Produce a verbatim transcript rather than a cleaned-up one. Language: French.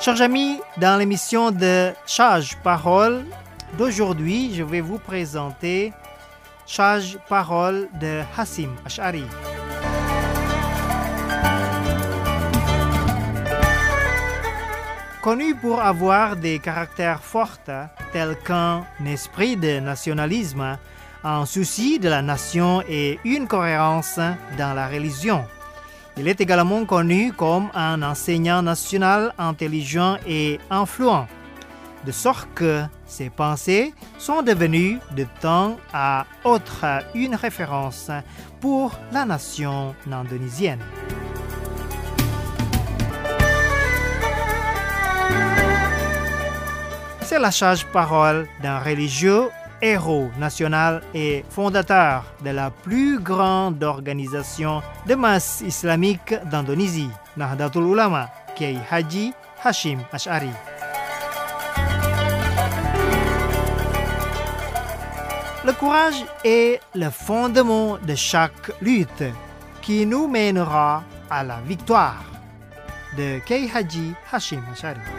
Chers amis, dans l'émission de Sage Parole d'aujourd'hui, je vais vous présenter Sage Parole de Hasim Ash'ari. Connu pour avoir des caractères forts tels qu'un esprit de nationalisme, un souci de la nation et une cohérence dans la religion. Il est également connu comme un enseignant national intelligent et influent, de sorte que ses pensées sont devenues de temps à autre une référence pour la nation indonésienne. C'est la sage parole d'un religieux héros national et fondateur de la plus grande organisation de masse islamique d'Indonésie, Nahdlatul Ulama, Kiai Haji Hashim Ash'ari. Le courage est le fondement de chaque lutte qui nous mènera à la victoire. De Kiai Haji Hashim Ash'ari.